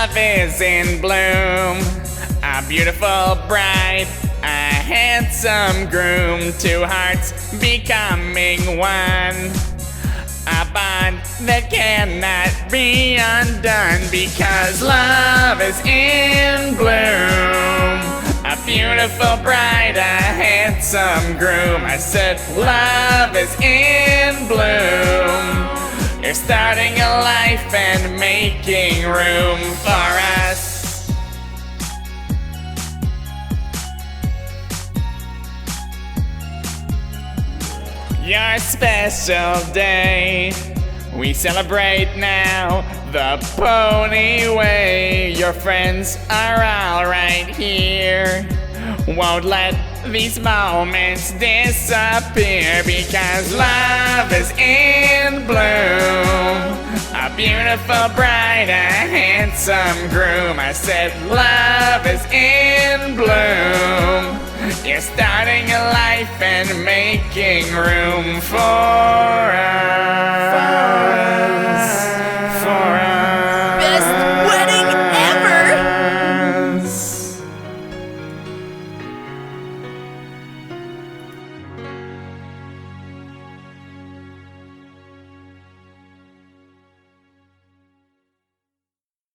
love is in bloom. A beautiful bride, a handsome groom, two hearts becoming one. A bond that cannot be undone, because love is in bloom. A beautiful bride, a handsome groom. I said love is in bloom. You're starting a life and making room for us. Your special day, we celebrate now the Pony Way. Your friends are all right here. Won't let these moments disappear, because love is in bloom. A beautiful bride, a handsome groom. I said love is in bloom. You're starting a life and making room for us.